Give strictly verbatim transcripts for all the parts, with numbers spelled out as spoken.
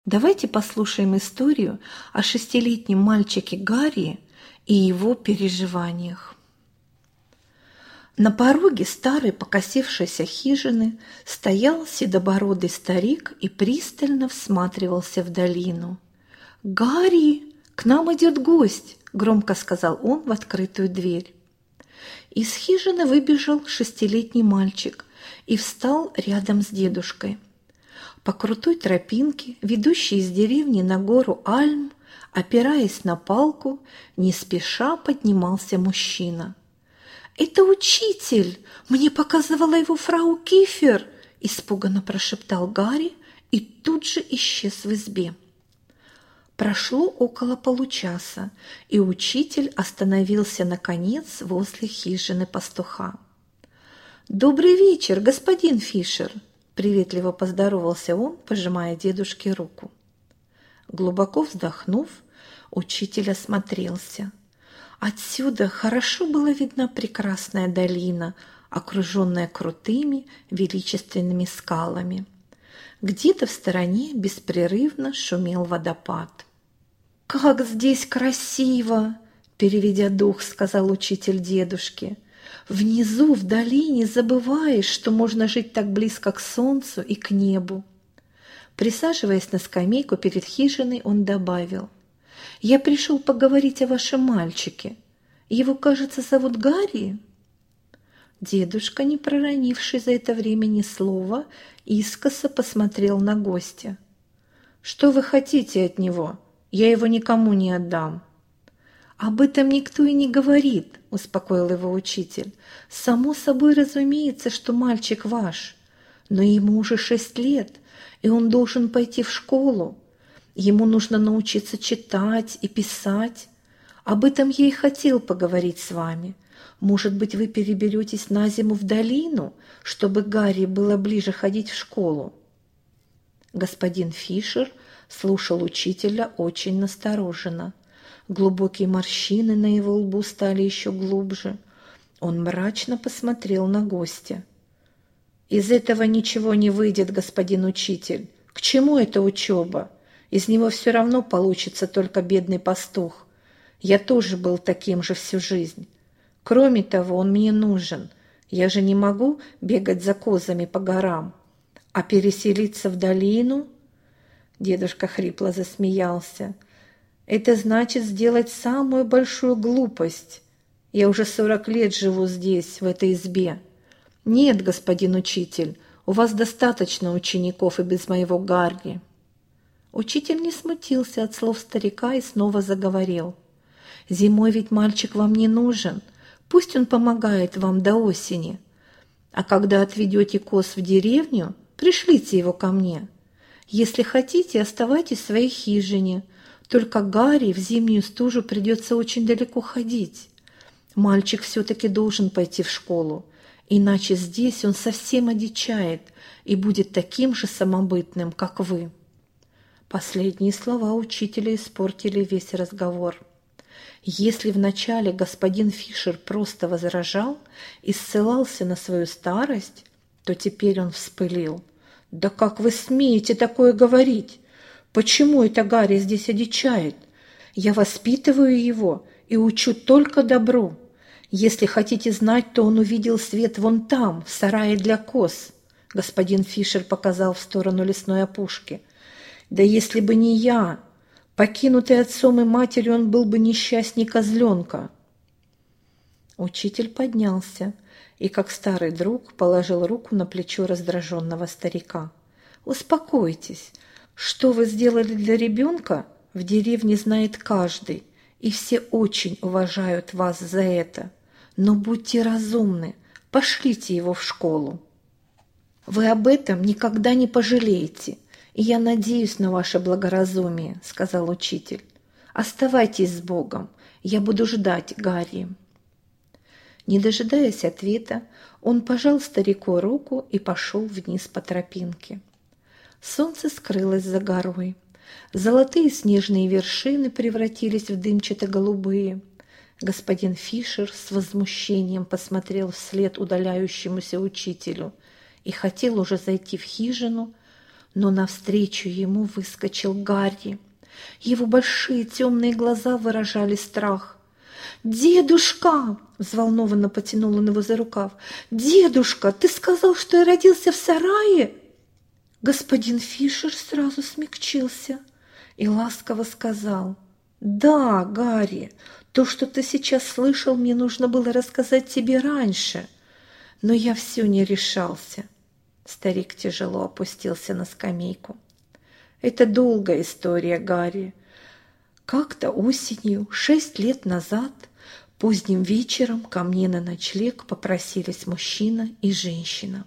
Давайте послушаем историю о шестилетнем мальчике Гарри и его переживаниях. На пороге старой покосившейся хижины стоял седобородый старик и пристально всматривался в долину. «Гарри, к нам идет гость!» – громко сказал он в открытую дверь. Из хижины выбежал шестилетний мальчик и встал рядом с дедушкой. По крутой тропинке, ведущей из деревни на гору Альм, опираясь на палку, не спеша поднимался мужчина. «Это учитель! Мне показывала его фрау Кифер!» – испуганно прошептал Гарри и тут же исчез в избе. Прошло около получаса, и учитель остановился, наконец, возле хижины пастуха. «Добрый вечер, господин Фишер!» – приветливо поздоровался он, пожимая дедушке руку. Глубоко вздохнув, учитель осмотрелся. Отсюда хорошо была видна прекрасная долина, окруженная крутыми величественными скалами. Где-то в стороне беспрерывно шумел водопад. «Как здесь красиво!» – переведя дух, сказал учитель дедушке. «Внизу, в долине, забываешь, что можно жить так близко к солнцу и к небу». Присаживаясь на скамейку перед хижиной, он добавил: «Я пришел поговорить о вашем мальчике. Его, кажется, зовут Гарри?» Дедушка, не проронивший за это время ни слова, искоса посмотрел на гостя. «Что вы хотите от него? Я его никому не отдам». «Об этом никто и не говорит», – успокоил его учитель. «Само собой разумеется, что мальчик ваш, но ему уже шесть лет, и он должен пойти в школу. Ему нужно научиться читать и писать. Об этом я и хотел поговорить с вами. Может быть, вы переберетесь на зиму в долину, чтобы Гарри было ближе ходить в школу?» Господин Фишер слушал учителя очень настороженно. Глубокие морщины на его лбу стали еще глубже. Он мрачно посмотрел на гостя. «Из этого ничего не выйдет, господин учитель. К чему эта учеба? Из него все равно получится только бедный пастух. Я тоже был таким же всю жизнь. Кроме того, он мне нужен. Я же не могу бегать за козами по горам. А переселиться в долину?» Дедушка хрипло засмеялся. «Это значит сделать самую большую глупость. Я уже сорок лет живу здесь, в этой избе. Нет, господин учитель, у вас достаточно учеников и без моего Гарри». Учитель не смутился от слов старика и снова заговорил. «Зимой ведь мальчик вам не нужен. Пусть он помогает вам до осени. А когда отведете коз в деревню, пришлите его ко мне. Если хотите, оставайтесь в своей хижине. Только Гарри в зимнюю стужу придется очень далеко ходить. Мальчик все-таки должен пойти в школу, иначе здесь он совсем одичает и будет таким же самобытным, как вы». Последние слова учителя испортили весь разговор. Если вначале господин Фишер просто возражал и ссылался на свою старость, то теперь он вспылил. «Да как вы смеете такое говорить? Почему это Гарри здесь одичает? Я воспитываю его и учу только добру. Если хотите знать, то он увидел свет вон там, в сарае для коз». Господин Фишер показал в сторону лесной опушки. «Да если бы не я, покинутый отцом и матерью, он был бы несчастней козленка». Учитель поднялся и, как старый друг, положил руку на плечо раздраженного старика. «Успокойтесь. Что вы сделали для ребенка, в деревне знает каждый, и все очень уважают вас за это. Но будьте разумны, пошлите его в школу. Вы об этом никогда не пожалеете, и я надеюсь на ваше благоразумие», — сказал учитель. «Оставайтесь с Богом, я буду ждать Гарри». Не дожидаясь ответа, он пожал старику руку и пошел вниз по тропинке. Солнце скрылось за горой. Золотые снежные вершины превратились в дымчато-голубые. Господин Фишер с возмущением посмотрел вслед удаляющемуся учителю и хотел уже зайти в хижину, Но навстречу ему выскочил Гарри. Его большие темные глаза выражали страх. «Дедушка!» – взволнованно потянул он его за рукав. «Дедушка, ты сказал, что я родился в сарае?» Господин Фишер сразу смягчился и ласково сказал: «Да, Гарри, то, что ты сейчас слышал, мне нужно было рассказать тебе раньше, но я все не решался». Старик тяжело опустился на скамейку. «Это долгая история, Гарри. Как-то осенью, шесть лет назад, поздним вечером ко мне на ночлег попросились мужчина и женщина.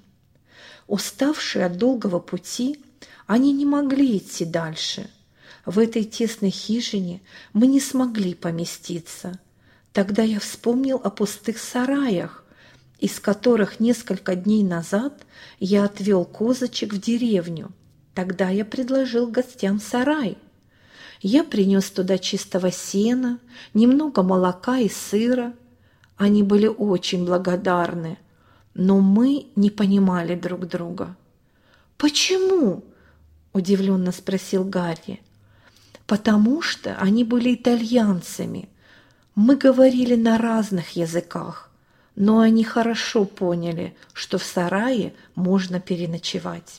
Уставшие от долгого пути, они не могли идти дальше. В этой тесной хижине мы не смогли поместиться. Тогда я вспомнил о пустых сараях, из которых несколько дней назад я отвел козочек в деревню. Тогда я предложил гостям сарай. Я принес туда чистого сена, немного молока и сыра. Они были очень благодарны, но мы не понимали друг друга». «Почему?» – удивленно спросил Гарри. «Потому что они были итальянцами. Мы говорили на разных языках, но они хорошо поняли, что в сарае можно переночевать.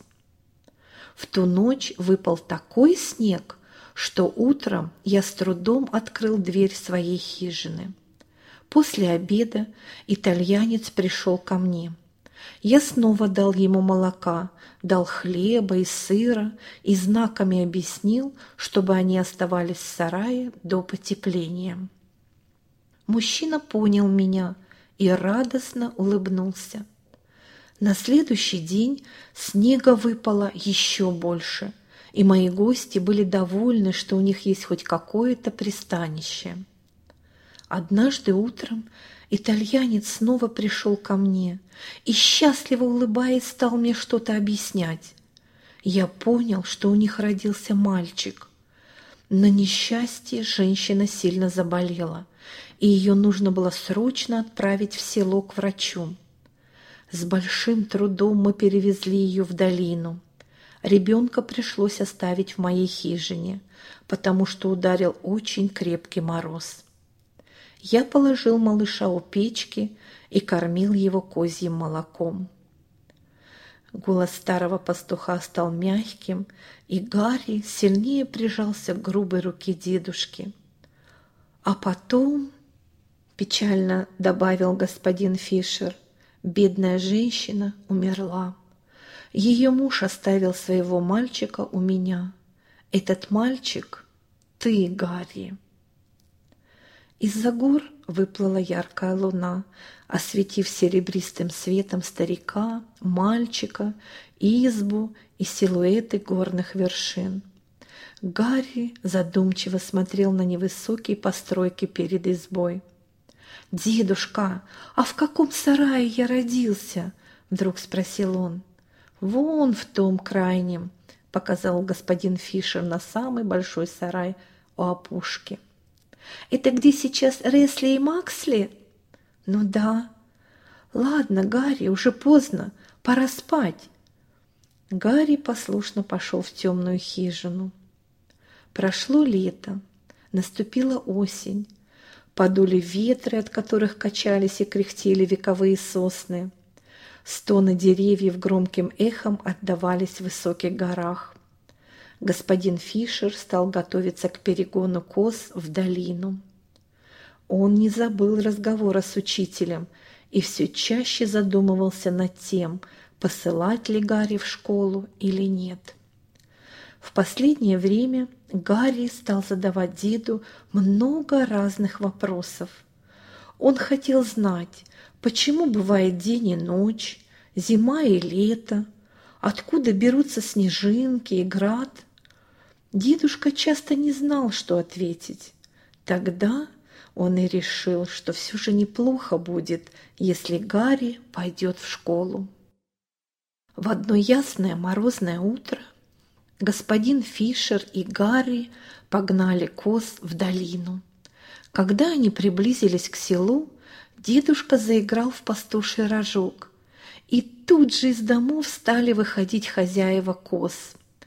В ту ночь выпал такой снег, что утром я с трудом открыл дверь своей хижины. После обеда итальянец пришел ко мне. Я снова дал ему молока, дал хлеба и сыра и знаками объяснил, чтобы они оставались в сарае до потепления. Мужчина понял меня и радостно улыбнулся. На следующий день снега выпало еще больше, и мои гости были довольны, что у них есть хоть какое-то пристанище. Однажды утром итальянец снова пришел ко мне и, счастливо улыбаясь, стал мне что-то объяснять. Я понял, что у них родился мальчик. На несчастье женщина сильно заболела, и ее нужно было срочно отправить в село к врачу. С большим трудом мы перевезли ее в долину. Ребенка пришлось оставить в моей хижине, потому что ударил очень крепкий мороз. Я положил малыша у печки и кормил его козьим молоком. Голос старого пастуха стал мягким, и Гарри сильнее прижался к грубой руке дедушки. А потом, печально добавил господин Фишер, бедная женщина умерла. Ее муж оставил своего мальчика у меня. Этот мальчик — ты, Гарри. Из-за гор выплыла яркая луна, осветив серебристым светом старика, мальчика, избу и силуэты горных вершин. Гарри задумчиво смотрел на невысокие постройки перед избой. «Дедушка, а в каком сарае я родился?» — вдруг спросил он. «Вон в том крайнем», — показал господин Фишер на самый большой сарай у опушки. «Это где сейчас Ресли и Максли?» «Ну да». «Ладно, Гарри, уже поздно, пора спать». Гарри послушно пошел в темную хижину. Прошло лето, наступила осень, подули ветры, от которых качались и кряхтели вековые сосны. Стоны деревьев громким эхом отдавались в высоких горах. Господин Фишер стал готовиться к перегону коз в долину. Он не забыл разговора с учителем и все чаще задумывался над тем, посылать ли Гарри в школу или нет. В последнее время Гарри стал задавать деду много разных вопросов. Он хотел знать, почему бывает день и ночь, зима и лето, откуда берутся снежинки и град. Дедушка часто не знал, что ответить. Тогда он и решил, что все же неплохо будет, если Гарри пойдет в школу. В одно ясное морозное утро господин Фишер и Гарри погнали коз в долину. Когда они приблизились к селу, дедушка заиграл в пастуший рожок, и тут же из домов стали выходить хозяева коз.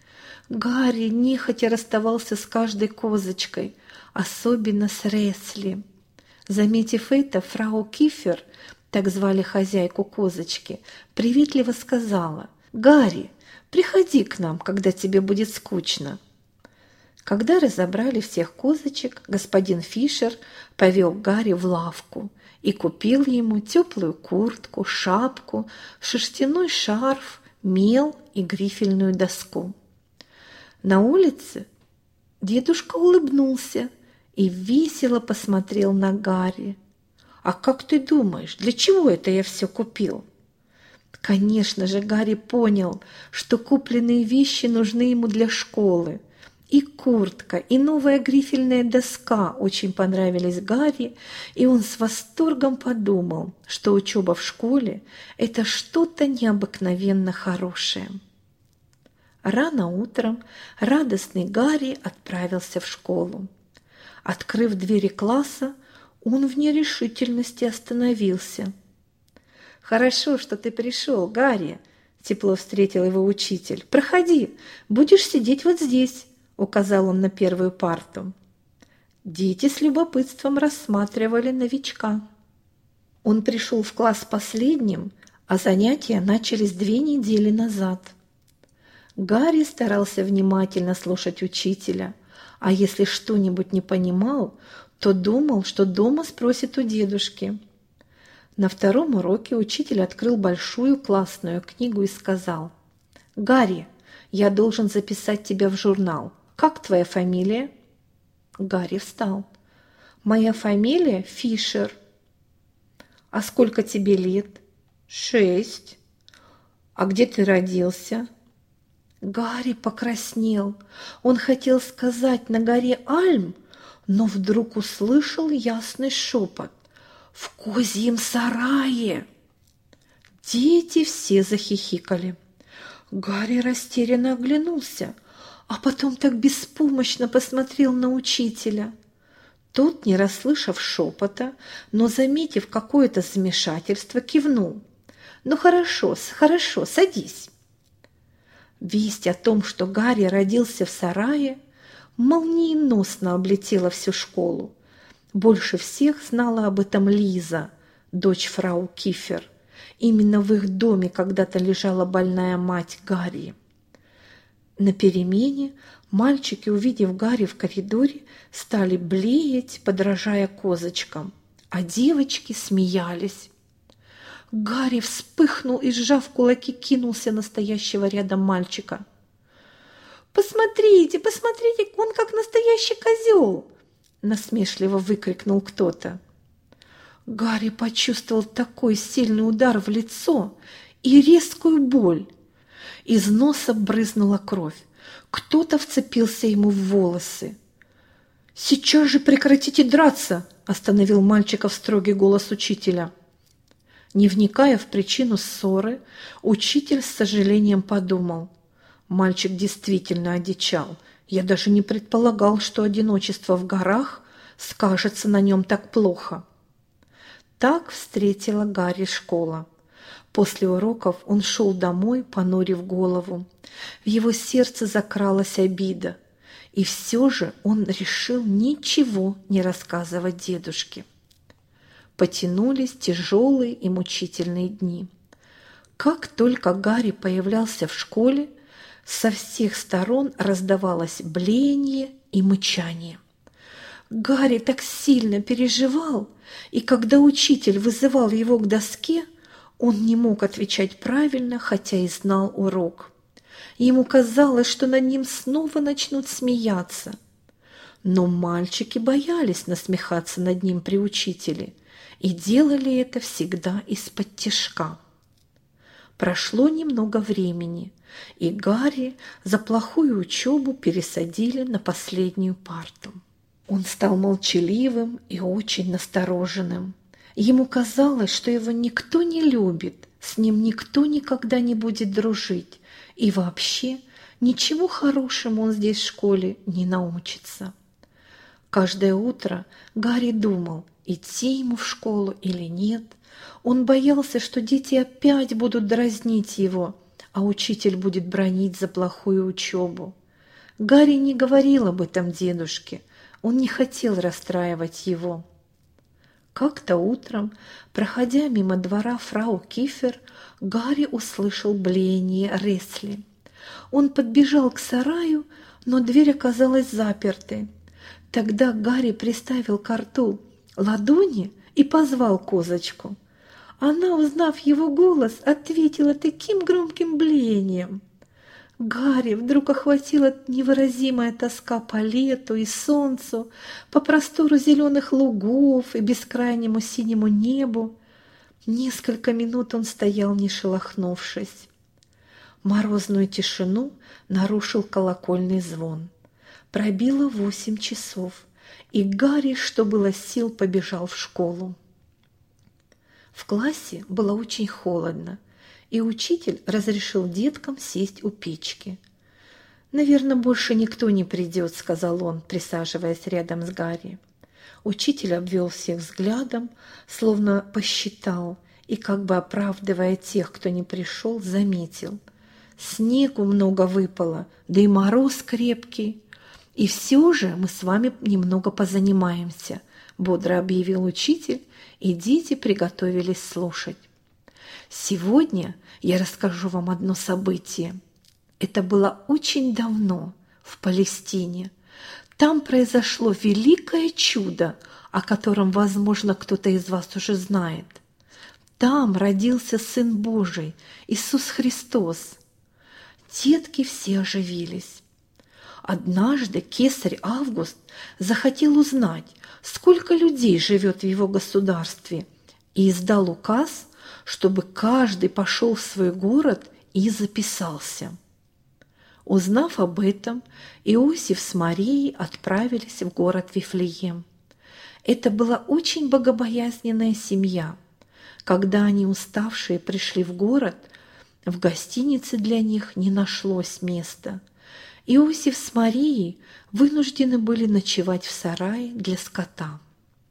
Гарри нехотя расставался с каждой козочкой, особенно с Ресли. Заметив это, фрау Кифер, так звали хозяйку козочки, приветливо сказала: «Гарри, приходи к нам, когда тебе будет скучно». Когда разобрали всех козочек, господин Фишер повел Гарри в лавку и купил ему теплую куртку, шапку, шерстяной шарф, мел и грифельную доску. На улице дедушка улыбнулся и весело посмотрел на Гарри. «А как ты думаешь, для чего это я все купил?» Конечно же, Гарри понял, что купленные вещи нужны ему для школы. И куртка, и новая грифельная доска очень понравились Гарри, и он с восторгом подумал, что учеба в школе – это что-то необыкновенно хорошее. Рано утром радостный Гарри отправился в школу. Открыв двери класса, он в нерешительности остановился. «Хорошо, что ты пришел, Гарри», – тепло встретил его учитель. «Проходи, будешь сидеть вот здесь», – указал он на первую парту. Дети с любопытством рассматривали новичка. Он пришел в класс последним, а занятия начались две недели назад. Гарри старался внимательно слушать учителя, а если что-нибудь не понимал, то думал, что дома спросит у дедушки. На втором уроке учитель открыл большую классную книгу и сказал: «Гарри, я должен записать тебя в журнал. Как твоя фамилия?» Гарри встал. «Моя фамилия Фишер». «А сколько тебе лет?» «Шесть». «А где ты родился?» Гарри покраснел. Он хотел сказать «на горе Альм», но вдруг услышал ясный шепот: «В козьем сарае!» Дети все захихикали. Гарри растерянно оглянулся, а потом так беспомощно посмотрел на учителя. Тот, не расслышав шепота, но заметив какое-то замешательство, кивнул. «Ну хорошо, хорошо, садись». Весть о том, что Гарри родился в сарае, молниеносно облетела всю школу. Больше всех знала об этом Лиза, дочь фрау Кифер. Именно в их доме когда-то лежала больная мать Гарри. На перемене мальчики, увидев Гарри в коридоре, стали блеять, подражая козочкам, а девочки смеялись. Гарри вспыхнул и, сжав кулаки, кинулся на стоящего рядом мальчика. «Посмотрите, посмотрите, он как настоящий козел!» – насмешливо выкрикнул кто-то. Гарри почувствовал такой сильный удар в лицо и резкую боль. Из носа брызнула кровь. Кто-то вцепился ему в волосы. «Сейчас же прекратите драться!» – остановил мальчика строгий голос учителя. Не вникая в причину ссоры, учитель с сожалением подумал: мальчик действительно одичал. Я даже не предполагал, что одиночество в горах скажется на нем так плохо. Так встретила Гарри школа. После уроков он шел домой, понурив голову. В его сердце закралась обида, и все же он решил ничего не рассказывать дедушке. Потянулись тяжелые и мучительные дни. Как только Гарри появлялся в школе, со всех сторон раздавалось блеяние и мычание. Гарри так сильно переживал, и когда учитель вызывал его к доске, он не мог отвечать правильно, хотя и знал урок. Ему казалось, что над ним снова начнут смеяться. Но мальчики боялись насмехаться над ним при учителе и делали это всегда из-под тишка. Прошло немного времени, и Гарри за плохую учебу пересадили на последнюю парту. Он стал молчаливым и очень настороженным. Ему казалось, что его никто не любит, с ним никто никогда не будет дружить, и вообще ничего хорошему он здесь в школе не научится. Каждое утро Гарри думал, идти ему в школу или нет. Он боялся, что дети опять будут дразнить его, а учитель будет бранить за плохую учебу. Гарри не говорил об этом дедушке, он не хотел расстраивать его. Как-то утром, проходя мимо двора фрау Кифер, Гарри услышал блеяние Ресли. Он подбежал к сараю, но дверь оказалась запертой. Тогда Гарри приставил к рту ладони и позвал козочку. Она, узнав его голос, ответила таким громким блеянием. Гарри вдруг охватила невыразимая тоска по лету и солнцу, по простору зеленых лугов и бескрайнему синему небу. Несколько минут он стоял, не шелохнувшись. Морозную тишину нарушил колокольный звон. Пробило восемь часов, и Гарри, что было сил, побежал в школу. В классе было очень холодно, и учитель разрешил деткам сесть у печки. «Наверное, больше никто не придет», — сказал он, присаживаясь рядом с Гарри. Учитель обвел всех взглядом, словно посчитал, и, как бы оправдывая тех, кто не пришел, заметил. «Снегу много выпало, да и мороз крепкий. И все же мы с вами немного позанимаемся», — бодро объявил учитель, и дети приготовились слушать. «Сегодня я расскажу вам одно событие. Это было очень давно, в Палестине. Там произошло великое чудо, о котором, возможно, кто-то из вас уже знает. Там родился Сын Божий, Иисус Христос». Детки все оживились. Однажды кесарь Август захотел узнать, сколько людей живет в его государстве, и издал указ, чтобы каждый пошел в свой город и записался. Узнав об этом, Иосиф с Марией отправились в город Вифлеем. Это была очень богобоязненная семья. Когда они, уставшие, пришли в город, в гостинице для них не нашлось места. Иосиф с Марией вынуждены были ночевать в сарае для скота.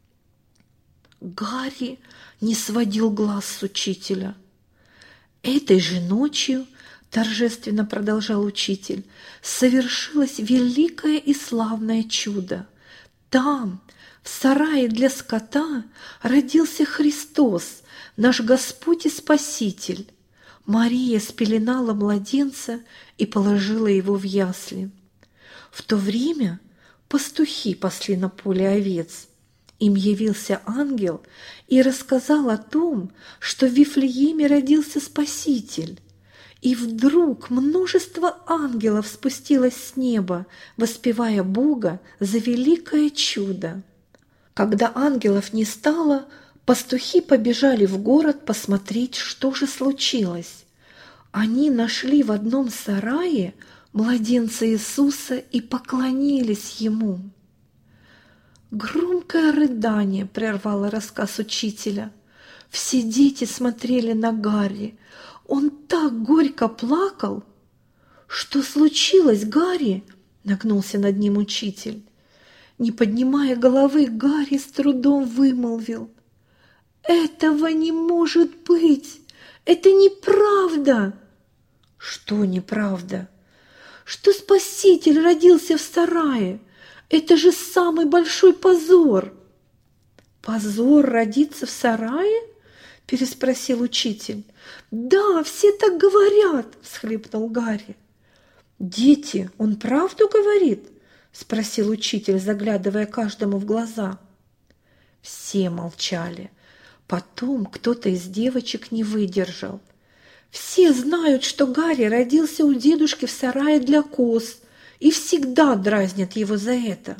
Гарри не сводил глаз с учителя. «Этой же ночью, — торжественно продолжал учитель, — совершилось великое и славное чудо. Там, в сарае для скота, родился Христос, наш Господь и Спаситель. Мария спеленала младенца и положила его в ясли. В то время пастухи пасли на поле овец. Им явился ангел и рассказал о том, что в Вифлееме родился Спаситель. И вдруг множество ангелов спустилось с неба, воспевая Бога за великое чудо. Когда ангелов не стало, пастухи побежали в город посмотреть, что же случилось. Они нашли в одном сарае младенца Иисуса и поклонились ему. Громкое рыдание прервало рассказ учителя. Все дети смотрели на Гарри. Он так горько плакал. «Что случилось, Гарри?» — нагнулся над ним учитель. Не поднимая головы, Гарри с трудом вымолвил: «Этого не может быть! Это неправда!» «Что неправда?» «Что Спаситель родился в сарае! Это же самый большой позор!» «Позор родиться в сарае?» – переспросил учитель. «Да, все так говорят!» – всхлипнул Гарри. «Дети, он правду говорит?» – спросил учитель, заглядывая каждому в глаза. Все молчали. Потом кто-то из девочек не выдержал. «Все знают, что Гарри родился у дедушки в сарае для коз, и всегда дразнят его за это».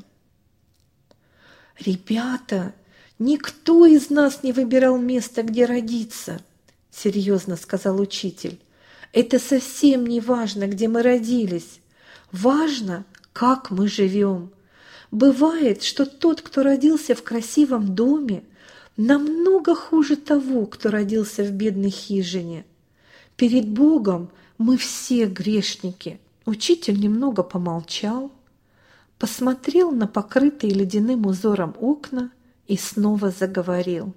«Ребята, никто из нас не выбирал место, где родиться», — серьезно сказал учитель. «Это совсем не важно, где мы родились. Важно, как мы живем. Бывает, что тот, кто родился в красивом доме, намного хуже того, кто родился в бедной хижине. Перед Богом мы все грешники». Учитель немного помолчал, посмотрел на покрытые ледяным узором окна и снова заговорил.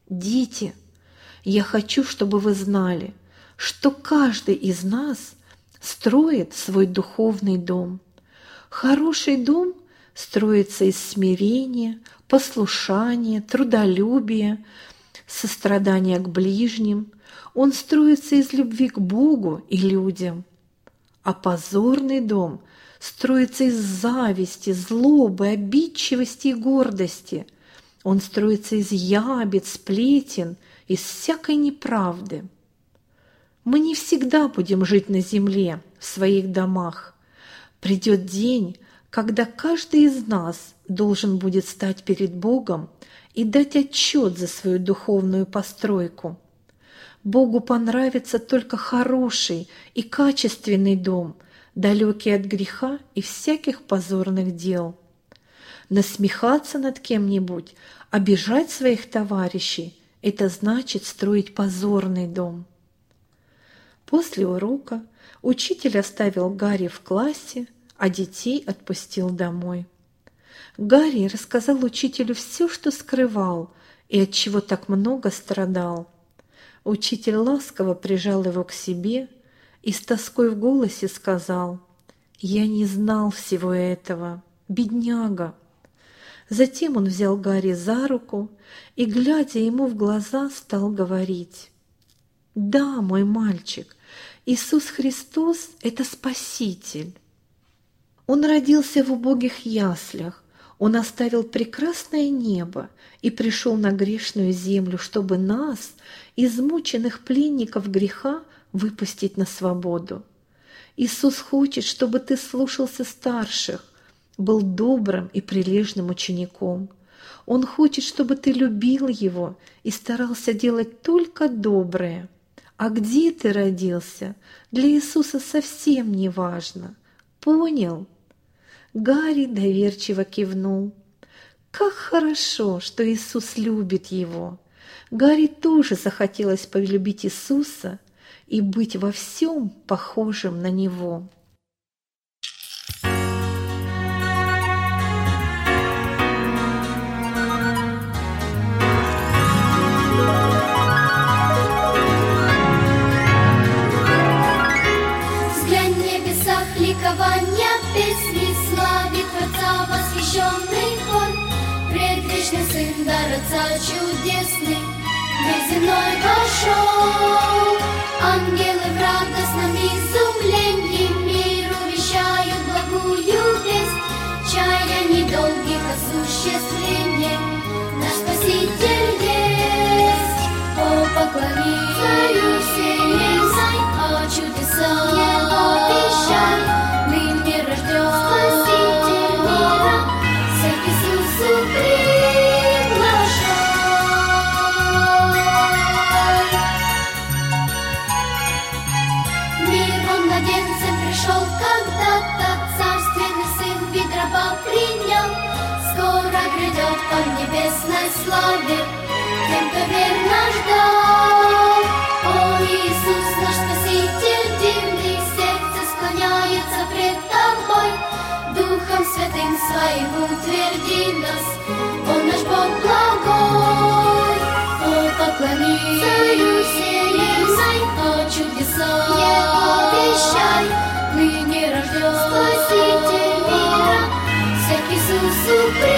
«Дети, я хочу, чтобы вы знали, что каждый из нас строит свой духовный дом. Хороший дом строится из смирения, послушания, трудолюбия, сострадания к ближним. Он строится из любви к Богу и людям. А позорный дом строится из зависти, злобы, обидчивости и гордости. Он строится из ябед, сплетен, из всякой неправды. Мы не всегда будем жить на земле, в своих домах. Придет день, когда каждый из нас должен будет стать перед Богом и дать отчет за свою духовную постройку. Богу понравится только хороший и качественный дом, далекий от греха и всяких позорных дел. Насмехаться над кем-нибудь, обижать своих товарищей – это значит строить позорный дом. После урока учитель оставил Гарри в классе, а детей отпустил домой. Гарри рассказал учителю все, что скрывал и от чего так много страдал. Учитель ласково прижал его к себе и с тоской в голосе сказал: «Я не знал всего этого, бедняга». Затем он взял Гарри за руку и, глядя ему в глаза, стал говорить: «Да, мой мальчик, Иисус Христос – это Спаситель. Он родился в убогих яслях, Он оставил прекрасное небо и пришел на грешную землю, чтобы нас, измученных пленников греха, выпустить на свободу. Иисус хочет, чтобы ты слушался старших, был добрым и прилежным учеником. Он хочет, чтобы ты любил Его и старался делать только доброе. А где ты родился, для Иисуса совсем не важно. Понял?» Гарри доверчиво кивнул. Как хорошо, что Иисус любит его. Гарри тоже захотелось полюбить Иисуса и быть во всем похожим на Него. Взглянь в небесах ликования, песни славит Творца восхищенный хор. Предвечный Сын, дар Отца чудесный, мир земной вошел. Ангелы в радостном изумлении миру вещают благую весть, чая недолгих осуществлений наш Спаситель есть. О, поклонись Царю Вселенной, о чудесах Его вещай, ныне рожден Спаситель мира, всех Иисусу приглашай. Мир он младенцем пришел когда-то, царственный Сын вид раба принял. Скоро грядет он в небесной славе тем, кто верно ждал. О, Иисус, наш Спаситель дивный, сердце склоняется пред Тобой. Духом Святым Своим утверди нас, Он наш Бог благой. О, поклонись Царю Вселенной, о чудесах Его вещай, ныне рожден Спаситель мира, всех Иисусу